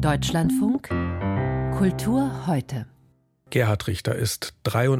Deutschlandfunk Kultur heute. Gerhard Richter ist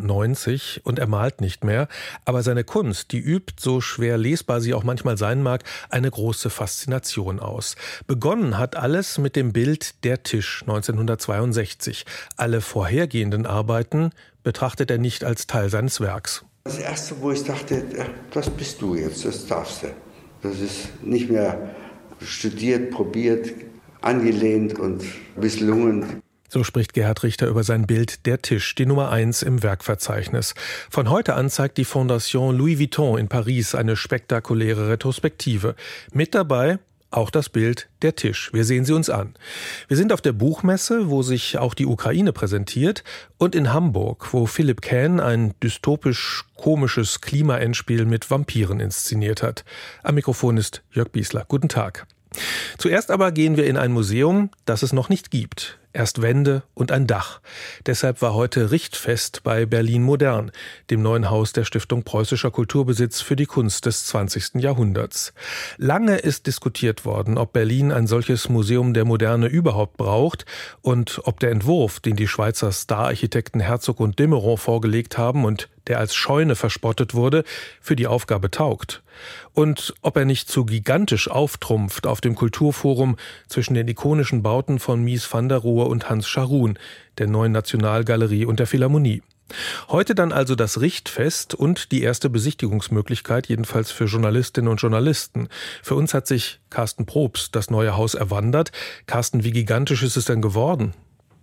93 und er malt nicht mehr, aber seine Kunst, die übt, so schwer lesbar sie auch manchmal sein mag, eine große Faszination aus. Begonnen hat alles mit dem Bild Der Tisch 1962. Alle vorhergehenden Arbeiten betrachtet er nicht als Teil seines Werks. Das Erste, wo ich dachte, das bist du jetzt, das darfst du. Das ist nicht mehr studiert, probiert, angelehnt und misslungen. So spricht Gerhard Richter über sein Bild Der Tisch, die Nummer 1 im Werkverzeichnis. Von heute an zeigt die Fondation Louis Vuitton in Paris eine spektakuläre Retrospektive. Mit dabei auch das Bild Der Tisch. Wir sehen sie uns an. Wir sind auf der Buchmesse, wo sich auch die Ukraine präsentiert, und in Hamburg, wo Philipp Kähn ein dystopisch-komisches Klima-Endspiel mit Vampiren inszeniert hat. Am Mikrofon ist Jörg Biesler. Guten Tag. Zuerst aber gehen wir in ein Museum, das es noch nicht gibt. Erst Wände und ein Dach. Deshalb war heute Richtfest bei Berlin Modern, dem neuen Haus der Stiftung Preußischer Kulturbesitz für die Kunst des 20. Jahrhunderts. Lange ist diskutiert worden, ob Berlin ein solches Museum der Moderne überhaupt braucht und ob der Entwurf, den die Schweizer Stararchitekten Herzog und de Meuron vorgelegt haben und der als Scheune verspottet wurde, für die Aufgabe taugt. Und ob er nicht zu gigantisch auftrumpft auf dem Kulturforum zwischen den ikonischen Bauten von Mies van der Rohe und Hans Scharoun, der Neuen Nationalgalerie und der Philharmonie. Heute dann also das Richtfest und die erste Besichtigungsmöglichkeit, jedenfalls für Journalistinnen und Journalisten. Für uns hat sich Carsten Probst das neue Haus erwandert. Carsten, wie gigantisch ist es denn geworden?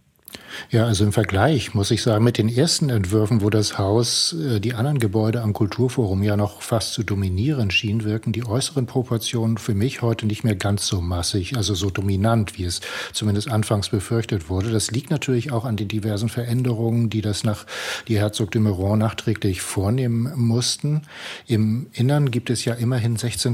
Ja, also im Vergleich muss ich sagen, mit den ersten Entwürfen, wo das Haus die anderen Gebäude am Kulturforum ja noch fast zu dominieren schien, wirken die äußeren Proportionen für mich heute nicht mehr ganz so massig, also so dominant, wie es zumindest anfangs befürchtet wurde. Das liegt natürlich auch an den diversen Veränderungen, die die Herzog de Meuron nachträglich vornehmen mussten. Im Innern gibt es ja immerhin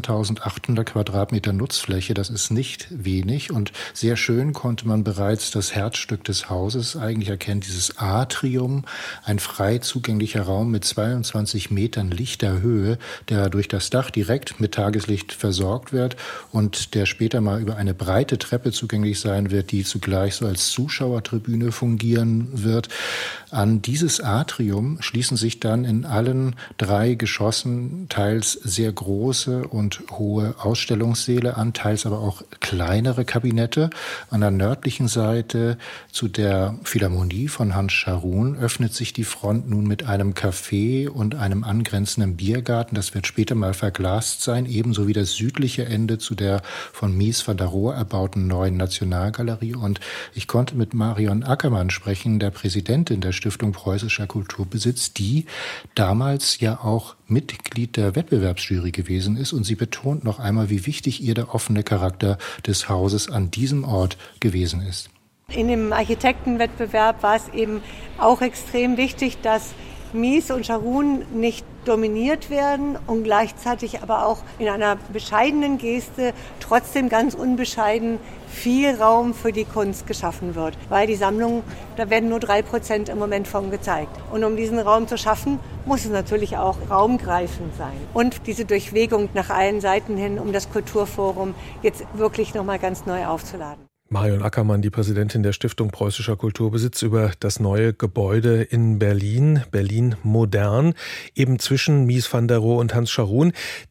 16.800 Quadratmeter Nutzfläche. Das ist nicht wenig und sehr schön konnte man bereits das Herzstück des Hauses eigentlich erkennen, dieses Atrium, ein frei zugänglicher Raum mit 22 Metern lichter Höhe, der durch das Dach direkt mit Tageslicht versorgt wird und der später mal über eine breite Treppe zugänglich sein wird, die zugleich so als Zuschauertribüne fungieren wird. An dieses Atrium schließen sich dann in allen 3 Geschossen teils sehr große und hohe Ausstellungssäle an, teils aber auch kleinere Kabinette. An der nördlichen Seite zu der Philharmonie von Hans Scharoun öffnet sich die Front nun mit einem Café und einem angrenzenden Biergarten. Das wird später mal verglast sein, ebenso wie das südliche Ende zu der von Mies van der Rohe erbauten Neuen Nationalgalerie. Und ich konnte mit Marion Ackermann sprechen, der Präsidentin der Stiftung Preußischer Kulturbesitz, die damals ja auch Mitglied der Wettbewerbsjury gewesen ist. Und sie betont noch einmal, wie wichtig ihr der offene Charakter des Hauses an diesem Ort gewesen ist. In dem Architektenwettbewerb war es eben auch extrem wichtig, dass Mies und Scharoun nicht dominiert werden und gleichzeitig aber auch in einer bescheidenen Geste trotzdem ganz unbescheiden viel Raum für die Kunst geschaffen wird. Weil die Sammlung, da werden nur 3% im Moment von gezeigt. Und um diesen Raum zu schaffen, muss es natürlich auch raumgreifend sein. Und diese Durchwegung nach allen Seiten hin, um das Kulturforum jetzt wirklich nochmal ganz neu aufzuladen. Marion Ackermann, die Präsidentin der Stiftung Preußischer Kulturbesitz, über das neue Gebäude in Berlin, Berlin Modern, eben zwischen Mies van der Rohe und Hans Scharoun.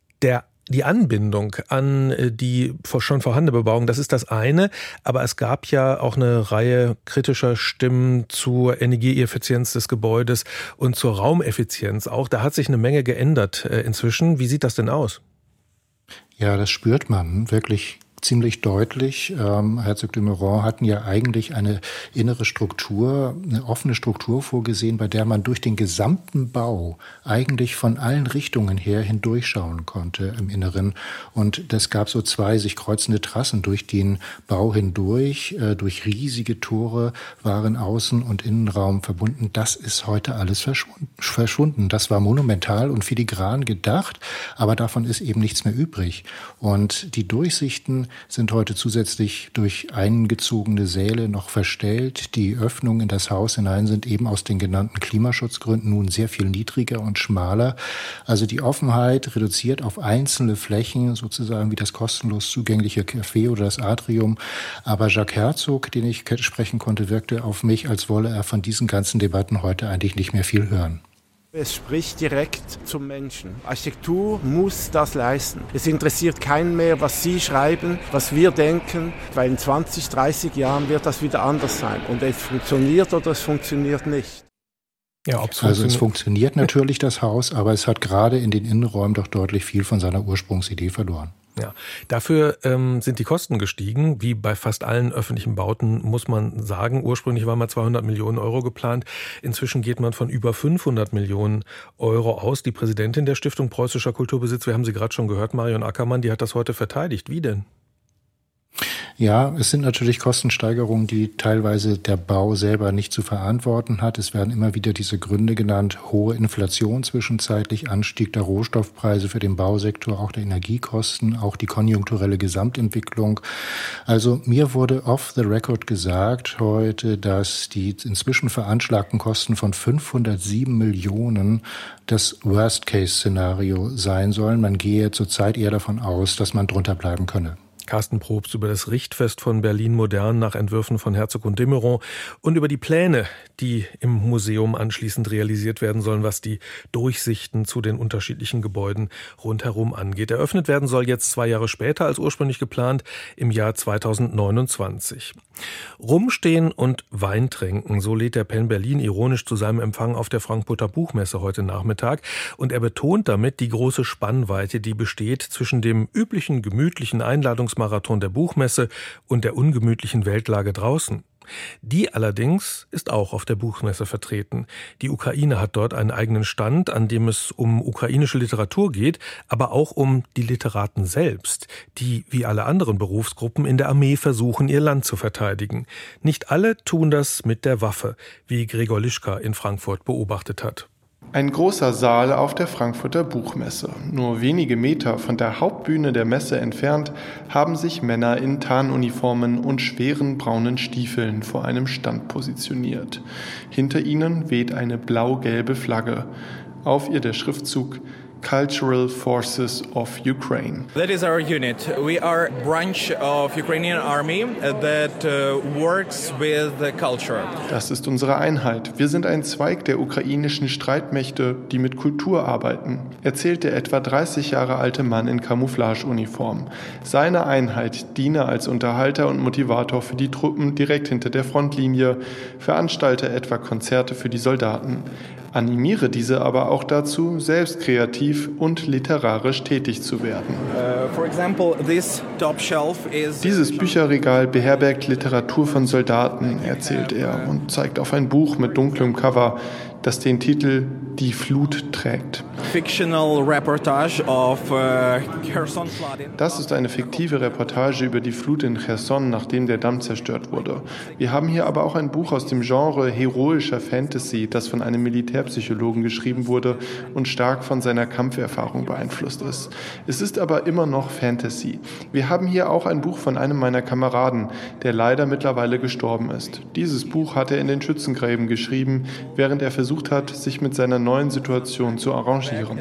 Die Anbindung an die schon vorhandene Bebauung, das ist das eine, aber es gab ja auch eine Reihe kritischer Stimmen zur Energieeffizienz des Gebäudes und zur Raumeffizienz auch. Da hat sich eine Menge geändert inzwischen. Wie sieht das denn aus? Ja, das spürt man wirklich ziemlich deutlich. Herzog de Meuron hatten ja eigentlich eine innere Struktur, eine offene Struktur vorgesehen, bei der man durch den gesamten Bau eigentlich von allen Richtungen her hindurchschauen konnte im Inneren. Und es gab so 2 sich kreuzende Trassen durch den Bau hindurch, durch riesige Tore waren Außen- und Innenraum verbunden. Das ist heute alles verschwunden. Das war monumental und filigran gedacht, aber davon ist eben nichts mehr übrig. Und die Durchsichten sind heute zusätzlich durch eingezogene Säle noch verstellt. Die Öffnungen in das Haus hinein sind eben aus den genannten Klimaschutzgründen nun sehr viel niedriger und schmaler. Also die Offenheit reduziert auf einzelne Flächen, sozusagen wie das kostenlos zugängliche Café oder das Atrium. Aber Jacques Herzog, den ich sprechen konnte, wirkte auf mich, als wolle er von diesen ganzen Debatten heute eigentlich nicht mehr viel hören. Es spricht direkt zum Menschen. Architektur muss das leisten. Es interessiert keinen mehr, was Sie schreiben, was wir denken, weil in 20, 30 Jahren wird das wieder anders sein. Und es funktioniert oder es funktioniert nicht. Ja, also es funktioniert natürlich, das Haus, aber es hat gerade in den Innenräumen doch deutlich viel von seiner Ursprungsidee verloren. Ja, dafür sind die Kosten gestiegen, wie bei fast allen öffentlichen Bauten, muss man sagen. Ursprünglich waren mal 200 Millionen Euro geplant. Inzwischen geht man von über 500 Millionen Euro aus. Die Präsidentin der Stiftung Preußischer Kulturbesitz, wir haben sie gerade schon gehört, Marion Ackermann, die hat das heute verteidigt. Wie denn? Ja, es sind natürlich Kostensteigerungen, die teilweise der Bau selber nicht zu verantworten hat. Es werden immer wieder diese Gründe genannt: hohe Inflation zwischenzeitlich, Anstieg der Rohstoffpreise für den Bausektor, auch der Energiekosten, auch die konjunkturelle Gesamtentwicklung. Also mir wurde off the record gesagt heute, dass die inzwischen veranschlagten Kosten von 507 Millionen das Worst-Case-Szenario sein sollen. Man gehe zurzeit eher davon aus, dass man drunter bleiben könne. Carsten Probst über das Richtfest von Berlin modern nach Entwürfen von Herzog und de Meuron und über die Pläne, die im Museum anschließend realisiert werden sollen, was die Durchsichten zu den unterschiedlichen Gebäuden rundherum angeht. Eröffnet werden soll jetzt 2 Jahre später als ursprünglich geplant, im Jahr 2029. Rumstehen und Wein trinken, so lädt der Penn Berlin ironisch zu seinem Empfang auf der Frankfurter Buchmesse heute Nachmittag. Und er betont damit die große Spannweite, die besteht zwischen dem üblichen gemütlichen Einladungsmarathon der Buchmesse und der ungemütlichen Weltlage draußen. Die allerdings ist auch auf der Buchmesse vertreten. Die Ukraine hat dort einen eigenen Stand, an dem es um ukrainische Literatur geht, aber auch um die Literaten selbst, die wie alle anderen Berufsgruppen in der Armee versuchen, ihr Land zu verteidigen. Nicht alle tun das mit der Waffe, wie Gregor Lischka in Frankfurt beobachtet hat. Ein großer Saal auf der Frankfurter Buchmesse. Nur wenige Meter von der Hauptbühne der Messe entfernt haben sich Männer in Tarnuniformen und schweren braunen Stiefeln vor einem Stand positioniert. Hinter ihnen weht eine blau-gelbe Flagge. Auf ihr der Schriftzug Cultural Forces of Ukraine. That is our unit. We are a branch of Ukrainian army that works with the culture. Das ist unsere Einheit. Wir sind ein Zweig der ukrainischen Streitmächte, die mit Kultur arbeiten, erzählt der etwa 30 Jahre alte Mann in Camouflageuniform. Seine Einheit diene als Unterhalter und Motivator für die Truppen direkt hinter der Frontlinie, veranstalte etwa Konzerte für die Soldaten. Animiere diese aber auch dazu, selbst kreativ und literarisch tätig zu werden. Dieses Bücherregal beherbergt Literatur von Soldaten, erzählt er und zeigt auf ein Buch mit dunklem Cover, das den Titel Die Flut trägt. Das ist eine fiktive Reportage über die Flut in Cherson, nachdem der Damm zerstört wurde. Wir haben hier aber auch ein Buch aus dem Genre heroischer Fantasy, das von einem Militärpsychologen geschrieben wurde und stark von seiner Kampferfahrung beeinflusst ist. Es ist aber immer noch Fantasy. Wir haben hier auch ein Buch von einem meiner Kameraden, der leider mittlerweile gestorben ist. Dieses Buch hat er in den Schützengräben geschrieben, während er versucht hat, sich mit seiner neuen Situation zu arrangieren.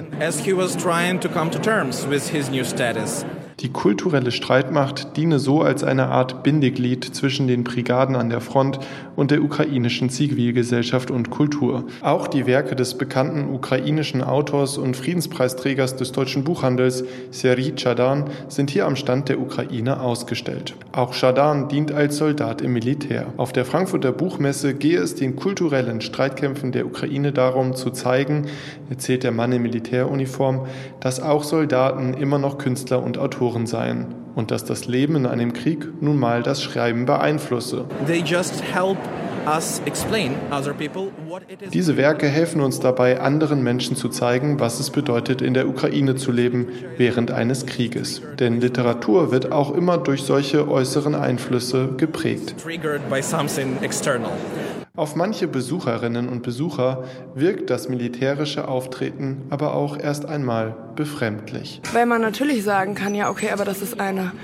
Die kulturelle Streitmacht diene so als eine Art Bindeglied zwischen den Brigaden an der Front und der ukrainischen Zivilgesellschaft und Kultur. Auch die Werke des bekannten ukrainischen Autors und Friedenspreisträgers des deutschen Buchhandels, Serhii Tschadan, sind hier am Stand der Ukraine ausgestellt. Auch Tschadan dient als Soldat im Militär. Auf der Frankfurter Buchmesse gehe es den kulturellen Streitkämpfen der Ukraine darum zu zeigen, erzählt der Mann in Militäruniform, dass auch Soldaten immer noch Künstler und Autoren seien und dass das Leben in einem Krieg nun mal das Schreiben beeinflusse. Diese Werke helfen uns dabei, anderen Menschen zu zeigen, was es bedeutet, in der Ukraine zu leben während eines Krieges. Denn Literatur wird auch immer durch solche äußeren Einflüsse geprägt. Auf manche Besucherinnen und Besucher wirkt das militärische Auftreten aber auch erst einmal befremdlich. Weil man natürlich sagen kann, ja okay, aber das ist eine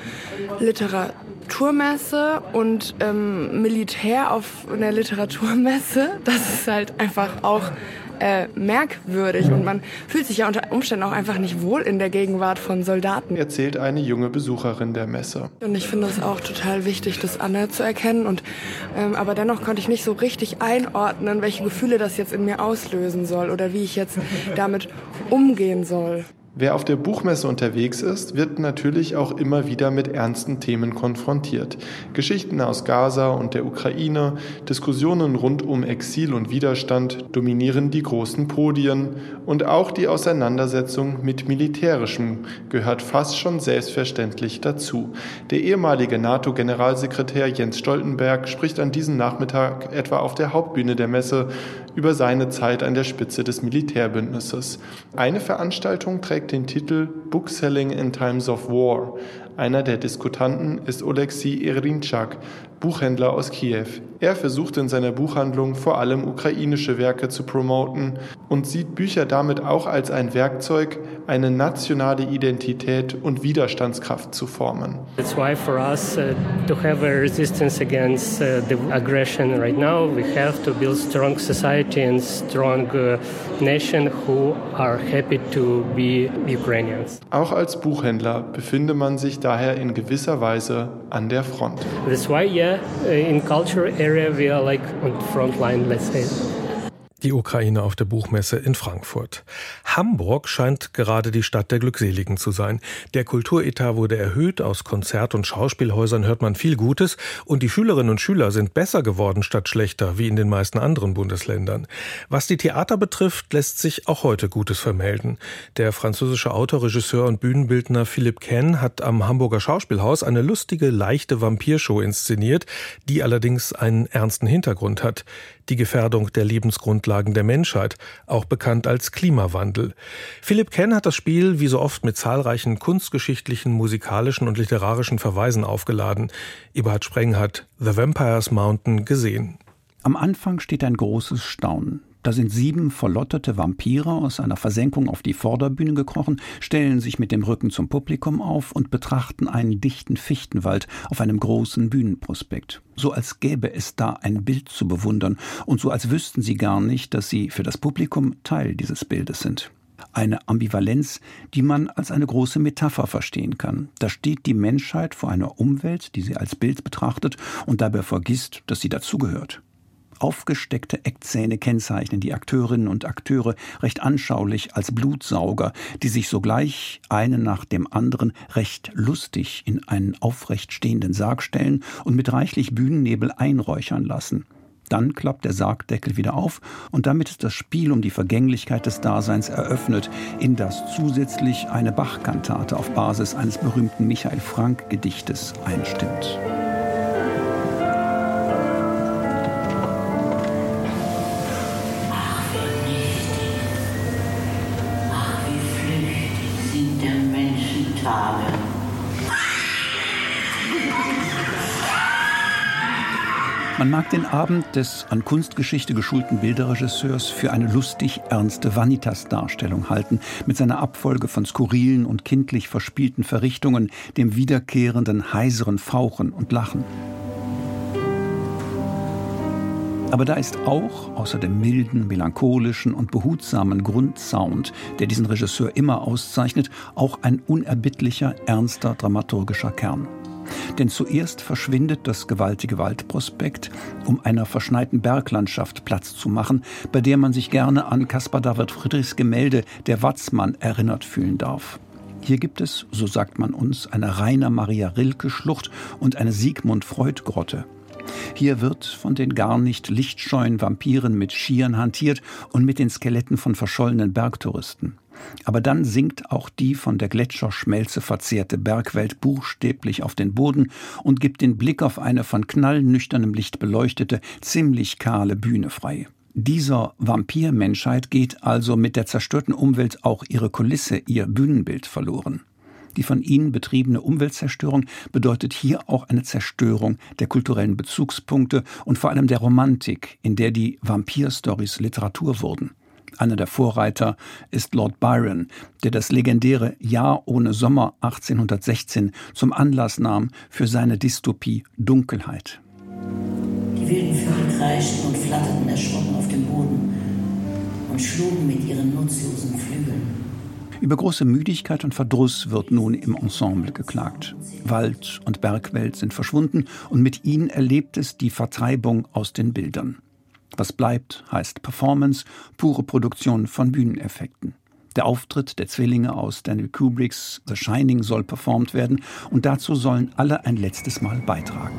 Literaturmesse und Militär auf einer Literaturmesse, das ist halt einfach auch merkwürdig und man fühlt sich ja unter Umständen auch einfach nicht wohl in der Gegenwart von Soldaten. Erzählt eine junge Besucherin der Messe. Und ich finde es auch total wichtig, das anzuerkennen und aber dennoch konnte ich nicht so richtig einordnen, welche Gefühle das jetzt in mir auslösen soll oder wie ich jetzt damit umgehen soll. Wer auf der Buchmesse unterwegs ist, wird natürlich auch immer wieder mit ernsten Themen konfrontiert. Geschichten aus Gaza und der Ukraine, Diskussionen rund um Exil und Widerstand dominieren die großen Podien und auch die Auseinandersetzung mit Militärischem gehört fast schon selbstverständlich dazu. Der ehemalige NATO-Generalsekretär Jens Stoltenberg spricht an diesem Nachmittag etwa auf der Hauptbühne der Messe über seine Zeit an der Spitze des Militärbündnisses. Eine Veranstaltung trägt den Titel Bookselling in Times of War. Einer der Diskutanten ist Oleksiy Erinchak, Buchhändler aus Kiew. Er versucht in seiner Buchhandlung vor allem ukrainische Werke zu promoten und sieht Bücher damit auch als ein Werkzeug, eine nationale Identität und Widerstandskraft zu formen. That's why for us to have a resistance against the aggression right now, we have to build strong society and strong nation who are happy to be Ukrainians. Auch als Buchhändler befinde man sich daher in gewisser Weise an der Front. That's why, in culture area we are like on the front line, let's say. Die Ukraine auf der Buchmesse in Frankfurt. Hamburg scheint gerade die Stadt der Glückseligen zu sein. Der Kulturetat wurde erhöht, aus Konzert- und Schauspielhäusern hört man viel Gutes und die Schülerinnen und Schüler sind besser geworden statt schlechter, wie in den meisten anderen Bundesländern. Was die Theater betrifft, lässt sich auch heute Gutes vermelden. Der französische Autor, Regisseur und Bühnenbildner Philippe Caine hat am Hamburger Schauspielhaus eine lustige, leichte Vampirshow inszeniert, die allerdings einen ernsten Hintergrund hat. Die Gefährdung der Lebensgrundlagen der Menschheit, auch bekannt als Klimawandel. Philippe Caine hat das Spiel wie so oft mit zahlreichen kunstgeschichtlichen, musikalischen und literarischen Verweisen aufgeladen. Eberhard Spreng hat The Vampire's Mountain gesehen. Am Anfang steht ein großes Staunen. Da sind 7 verlotterte Vampire aus einer Versenkung auf die Vorderbühne gekrochen, stellen sich mit dem Rücken zum Publikum auf und betrachten einen dichten Fichtenwald auf einem großen Bühnenprospekt. So als gäbe es da ein Bild zu bewundern und so als wüssten sie gar nicht, dass sie für das Publikum Teil dieses Bildes sind. Eine Ambivalenz, die man als eine große Metapher verstehen kann. Da steht die Menschheit vor einer Umwelt, die sie als Bild betrachtet und dabei vergisst, dass sie dazugehört. Aufgesteckte Eckzähne kennzeichnen die Akteurinnen und Akteure recht anschaulich als Blutsauger, die sich sogleich einen nach dem anderen recht lustig in einen aufrecht stehenden Sarg stellen und mit reichlich Bühnennebel einräuchern lassen. Dann klappt der Sargdeckel wieder auf und damit ist das Spiel um die Vergänglichkeit des Daseins eröffnet, in das zusätzlich eine Bach-Kantate auf Basis eines berühmten Michael Frank-Gedichtes einstimmt. Man mag den Abend des an Kunstgeschichte geschulten Bilderregisseurs für eine lustig ernste Vanitas-Darstellung halten, mit seiner Abfolge von skurrilen und kindlich verspielten Verrichtungen, dem wiederkehrenden heiseren Fauchen und Lachen. Aber da ist auch, außer dem milden, melancholischen und behutsamen Grundsound, der diesen Regisseur immer auszeichnet, auch ein unerbittlicher, ernster dramaturgischer Kern. Denn zuerst verschwindet das gewaltige Waldprospekt, um einer verschneiten Berglandschaft Platz zu machen, bei der man sich gerne an Caspar David Friedrichs Gemälde Der Watzmann erinnert fühlen darf. Hier gibt es, so sagt man uns, eine Rainer Maria Rilke-Schlucht und eine Sigmund Freud-Grotte. Hier wird von den gar nicht lichtscheuen Vampiren mit Skiern hantiert und mit den Skeletten von verschollenen Bergtouristen. Aber dann sinkt auch die von der Gletscherschmelze verzehrte Bergwelt buchstäblich auf den Boden und gibt den Blick auf eine von knallnüchternem Licht beleuchtete, ziemlich kahle Bühne frei. Dieser Vampirmenschheit geht also mit der zerstörten Umwelt auch ihre Kulisse, ihr Bühnenbild verloren. Die von ihnen betriebene Umweltzerstörung bedeutet hier auch eine Zerstörung der kulturellen Bezugspunkte und vor allem der Romantik, in der die Vampir-Stories Literatur wurden. Einer der Vorreiter ist Lord Byron, der das legendäre Jahr ohne Sommer 1816 zum Anlass nahm für seine Dystopie Dunkelheit. Die wilden Vögel kreischten und flatterten erschrocken auf dem Boden und schlugen mit ihren nutzlosen Flügeln. Über große Müdigkeit und Verdruss wird nun im Ensemble geklagt. Wald und Bergwelt sind verschwunden und mit ihnen erlebt es die Vertreibung aus den Bildern. Was bleibt, heißt Performance, pure Produktion von Bühneneffekten. Der Auftritt der Zwillinge aus Stanley Kubricks The Shining soll performt werden und dazu sollen alle ein letztes Mal beitragen.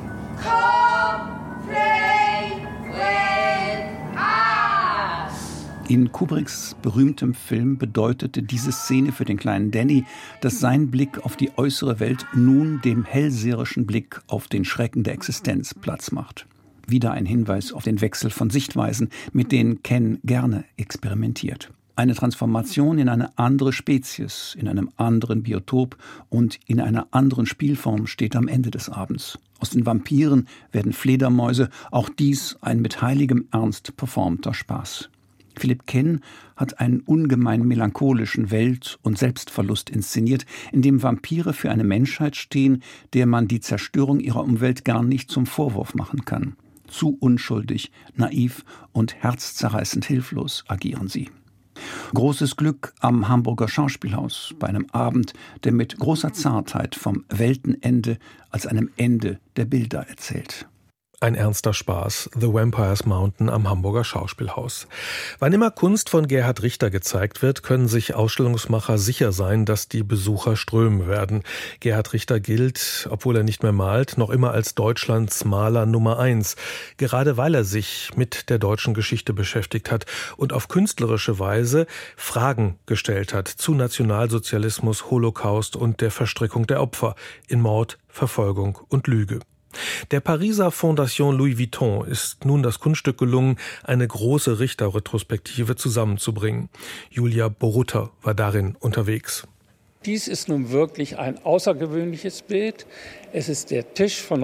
In Kubricks berühmtem Film bedeutete diese Szene für den kleinen Danny, dass sein Blick auf die äußere Welt nun dem hellseherischen Blick auf den Schrecken der Existenz Platz macht. Wieder ein Hinweis auf den Wechsel von Sichtweisen, mit denen Ken gerne experimentiert. Eine Transformation in eine andere Spezies, in einem anderen Biotop und in einer anderen Spielform steht am Ende des Abends. Aus den Vampiren werden Fledermäuse, auch dies ein mit heiligem Ernst performter Spaß. Philipp Ken hat einen ungemein melancholischen Welt- und Selbstverlust inszeniert, in dem Vampire für eine Menschheit stehen, der man die Zerstörung ihrer Umwelt gar nicht zum Vorwurf machen kann. Zu unschuldig, naiv und herzzerreißend hilflos agieren sie. Großes Glück am Hamburger Schauspielhaus bei einem Abend, der mit großer Zartheit vom Weltenende als einem Ende der Bilder erzählt. Ein ernster Spaß, The Vampire's Mountain am Hamburger Schauspielhaus. Wann immer Kunst von Gerhard Richter gezeigt wird, können sich Ausstellungsmacher sicher sein, dass die Besucher strömen werden. Gerhard Richter gilt, obwohl er nicht mehr malt, noch immer als Deutschlands Maler Nummer 1. Gerade weil er sich mit der deutschen Geschichte beschäftigt hat und auf künstlerische Weise Fragen gestellt hat zu Nationalsozialismus, Holocaust und der Verstrickung der Opfer in Mord, Verfolgung und Lüge. Der Pariser Fondation Louis Vuitton ist nun das Kunststück gelungen, eine große Richter-Retrospektive zusammenzubringen. Julia Borutta war darin unterwegs. Dies ist nun wirklich ein außergewöhnliches Bild. Es ist der Tisch von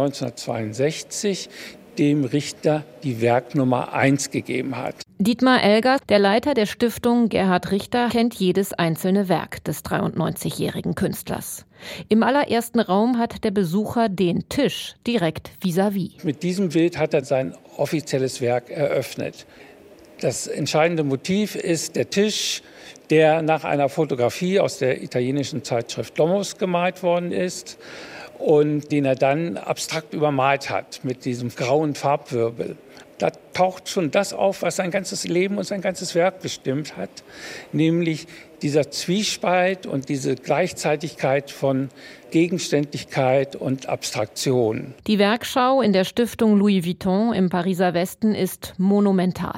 1962, dem Richter die Werknummer 1 gegeben hat. Dietmar Elger, der Leiter der Stiftung Gerhard Richter, kennt jedes einzelne Werk des 93-jährigen Künstlers. Im allerersten Raum hat der Besucher den Tisch direkt vis-à-vis. Mit diesem Bild hat er sein offizielles Werk eröffnet. Das entscheidende Motiv ist der Tisch, der nach einer Fotografie aus der italienischen Zeitschrift Domus gemalt worden ist und den er dann abstrakt übermalt hat mit diesem grauen Farbwirbel. Da taucht schon das auf, was sein ganzes Leben und sein ganzes Werk bestimmt hat, nämlich dieser Zwiespalt und diese Gleichzeitigkeit von Gegenständlichkeit und Abstraktion. Die Werkschau in der Stiftung Louis Vuitton im Pariser Westen ist monumental.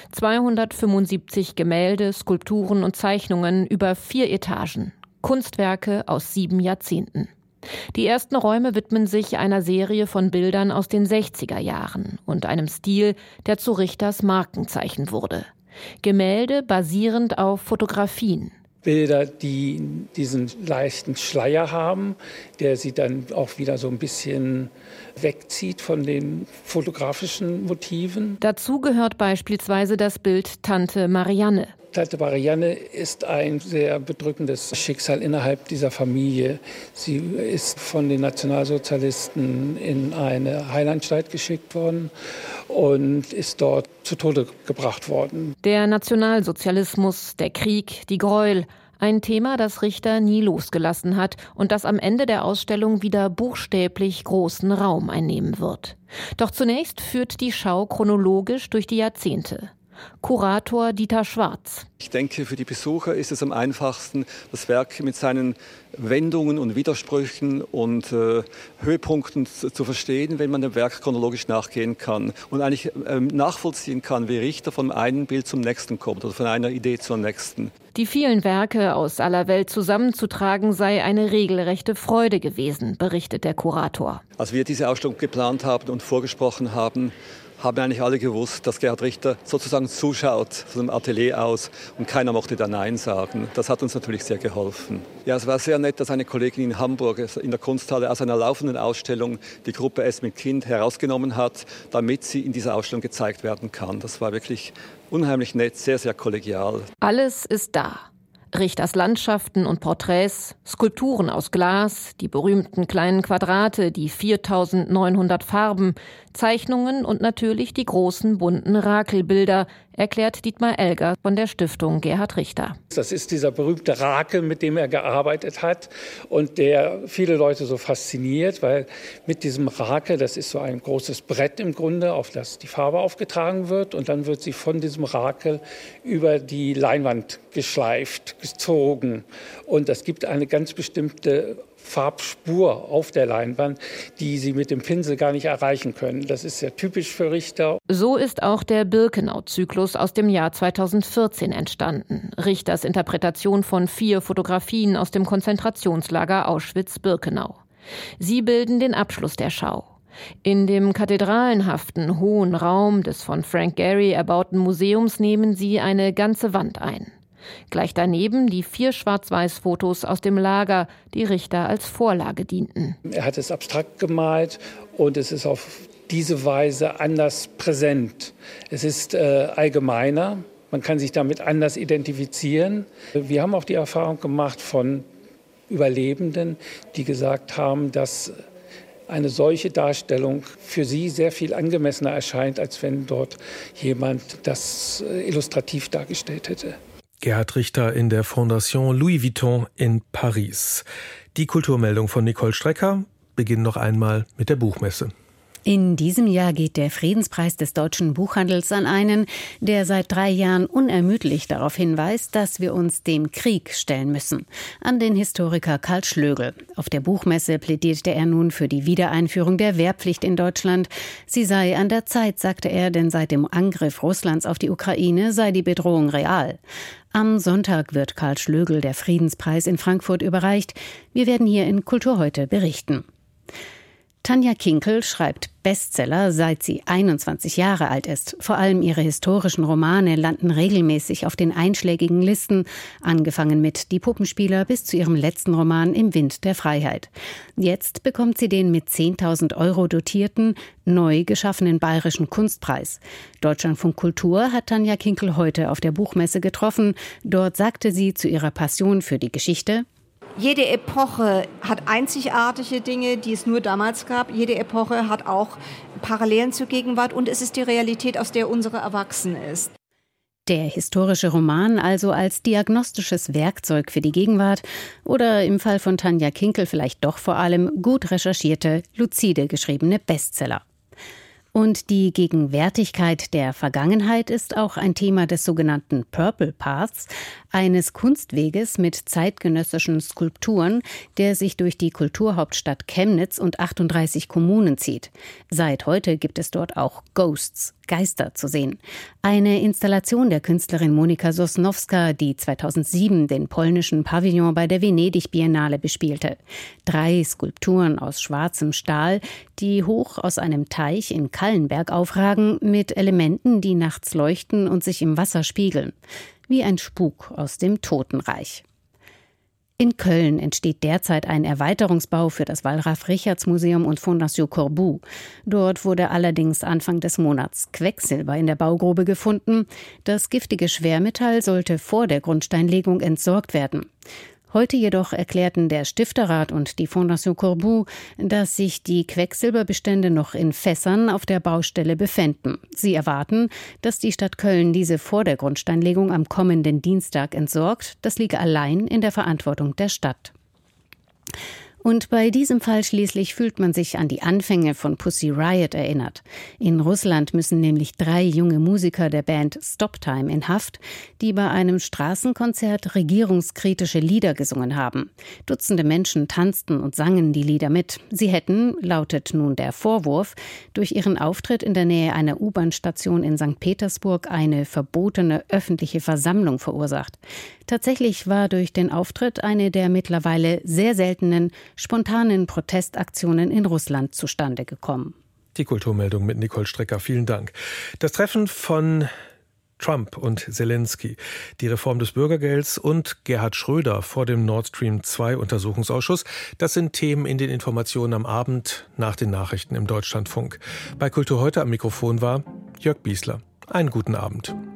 275 Gemälde, Skulpturen und Zeichnungen über 4 Etagen. Kunstwerke aus 7 Jahrzehnten. Die ersten Räume widmen sich einer Serie von Bildern aus den 60er Jahren und einem Stil, der zu Richters Markenzeichen wurde. Gemälde basierend auf Fotografien. Bilder, die diesen leichten Schleier haben, der sie dann auch wieder so ein bisschen wegzieht von den fotografischen Motiven. Dazu gehört beispielsweise das Bild Tante Marianne. Tante Marianne ist ein sehr bedrückendes Schicksal innerhalb dieser Familie. Sie ist von den Nationalsozialisten in eine Heilanstalt geschickt worden und ist dort zu Tode gebracht worden. Der Nationalsozialismus, der Krieg, die Gräuel. Ein Thema, das Richter nie losgelassen hat und das am Ende der Ausstellung wieder buchstäblich großen Raum einnehmen wird. Doch zunächst führt die Schau chronologisch durch die Jahrzehnte. Kurator Dieter Schwarz. Ich denke, für die Besucher ist es am einfachsten, das Werk mit seinen Wendungen und Widersprüchen und Höhepunkten zu verstehen, wenn man dem Werk chronologisch nachgehen kann und eigentlich nachvollziehen kann, wie Richter von einem Bild zum nächsten kommt oder von einer Idee zur nächsten. Die vielen Werke aus aller Welt zusammenzutragen sei eine regelrechte Freude gewesen, berichtet der Kurator. Als wir diese Ausstellung geplant haben und vorgesprochen haben, haben eigentlich alle gewusst, dass Gerhard Richter sozusagen zuschaut von dem Atelier aus und keiner mochte da Nein sagen. Das hat uns natürlich sehr geholfen. Ja, es war sehr nett, dass eine Kollegin in Hamburg in der Kunsthalle aus einer laufenden Ausstellung die Gruppe S mit Kind herausgenommen hat, damit sie in dieser Ausstellung gezeigt werden kann. Das war wirklich unheimlich nett, sehr, sehr kollegial. Alles ist da. Richters Landschaften und Porträts, Skulpturen aus Glas, die berühmten kleinen Quadrate, die 4900 Farben, Zeichnungen und natürlich die großen bunten Rakelbilder, erklärt Dietmar Elger von der Stiftung Gerhard Richter. Das ist dieser berühmte Rakel, mit dem er gearbeitet hat und der viele Leute so fasziniert, weil mit diesem Rakel, das ist so ein großes Brett im Grunde, auf das die Farbe aufgetragen wird und dann wird sie von diesem Rakel über die Leinwand geschleift, gezogen und das gibt eine ganz bestimmte Farbspur auf der Leinwand, die sie mit dem Pinsel gar nicht erreichen können. Das ist sehr typisch für Richter. So ist auch der Birkenau-Zyklus aus dem Jahr 2014 entstanden. Richters Interpretation von 4 Fotografien aus dem Konzentrationslager Auschwitz-Birkenau. Sie bilden den Abschluss der Schau. In dem kathedralenhaften, hohen Raum des von Frank Gehry erbauten Museums nehmen sie eine ganze Wand ein. Gleich daneben die 4 Schwarz-Weiß-Fotos aus dem Lager, die Richter als Vorlage dienten. Er hat es abstrakt gemalt und es ist auf diese Weise anders präsent. Es ist allgemeiner, man kann sich damit anders identifizieren. Wir haben auch die Erfahrung gemacht von Überlebenden, die gesagt haben, dass eine solche Darstellung für sie sehr viel angemessener erscheint, als wenn dort jemand das illustrativ dargestellt hätte. Gerhard Richter in der Fondation Louis Vuitton in Paris. Die Kulturmeldung von Nicole Strecker beginnt noch einmal mit der Buchmesse. In diesem Jahr geht der Friedenspreis des deutschen Buchhandels an einen, der seit 3 Jahren unermüdlich darauf hinweist, dass wir uns dem Krieg stellen müssen. An den Historiker Karl Schlögel. Auf der Buchmesse plädierte er nun für die Wiedereinführung der Wehrpflicht in Deutschland. Sie sei an der Zeit, sagte er, denn seit dem Angriff Russlands auf die Ukraine sei die Bedrohung real. Am Sonntag wird Karl Schlögel der Friedenspreis in Frankfurt überreicht. Wir werden hier in Kultur heute berichten. Tanja Kinkel schreibt Bestseller, seit sie 21 Jahre alt ist. Vor allem ihre historischen Romane landen regelmäßig auf den einschlägigen Listen, angefangen mit Die Puppenspieler bis zu ihrem letzten Roman Im Wind der Freiheit. Jetzt bekommt sie den mit 10.000 € dotierten, neu geschaffenen Bayerischen Kunstpreis. Deutschlandfunk Kultur hat Tanja Kinkel heute auf der Buchmesse getroffen. Dort sagte sie zu ihrer Passion für die Geschichte: Jede Epoche hat einzigartige Dinge, die es nur damals gab. Jede Epoche hat auch Parallelen zur Gegenwart und es ist die Realität, aus der unsere erwachsen ist. Der historische Roman also als diagnostisches Werkzeug für die Gegenwart oder im Fall von Tanja Kinkel vielleicht doch vor allem gut recherchierte, lucide geschriebene Bestseller. Und die Gegenwärtigkeit der Vergangenheit ist auch ein Thema des sogenannten Purple Paths, eines Kunstweges mit zeitgenössischen Skulpturen, der sich durch die Kulturhauptstadt Chemnitz und 38 Kommunen zieht. Seit heute gibt es dort auch Ghosts, Geister zu sehen. Eine Installation der Künstlerin Monika Sosnowska, die 2007 den polnischen Pavillon bei der Venedig-Biennale bespielte. 3 Skulpturen aus schwarzem Stahl, die hoch aus einem Teich in Kallenberg aufragen, mit Elementen, die nachts leuchten und sich im Wasser spiegeln. Wie ein Spuk aus dem Totenreich. In Köln entsteht derzeit ein Erweiterungsbau für das Wallraf-Richartz-Museum und Fondation Corbu. Dort wurde allerdings Anfang des Monats Quecksilber in der Baugrube gefunden. Das giftige Schwermetall sollte vor der Grundsteinlegung entsorgt werden. Heute jedoch erklärten der Stifterrat und die Fondation Corbu, dass sich die Quecksilberbestände noch in Fässern auf der Baustelle befänden. Sie erwarten, dass die Stadt Köln diese vor der Grundsteinlegung am kommenden Dienstag entsorgt. Das liege allein in der Verantwortung der Stadt. Und bei diesem Fall schließlich fühlt man sich an die Anfänge von Pussy Riot erinnert. In Russland müssen nämlich 3 junge Musiker der Band Stop Time in Haft, die bei einem Straßenkonzert regierungskritische Lieder gesungen haben. Dutzende Menschen tanzten und sangen die Lieder mit. Sie hätten, lautet nun der Vorwurf, durch ihren Auftritt in der Nähe einer U-Bahn-Station in St. Petersburg eine verbotene öffentliche Versammlung verursacht. Tatsächlich war durch den Auftritt eine der mittlerweile sehr seltenen spontanen Protestaktionen in Russland zustande gekommen. Die Kulturmeldung mit Nicole Strecker. Vielen Dank. Das Treffen von Trump und Zelensky, die Reform des Bürgergelds und Gerhard Schröder vor dem Nord Stream 2 Untersuchungsausschuss, das sind Themen in den Informationen am Abend nach den Nachrichten im Deutschlandfunk. Bei Kultur heute am Mikrofon war Jörg Biesler. Einen guten Abend.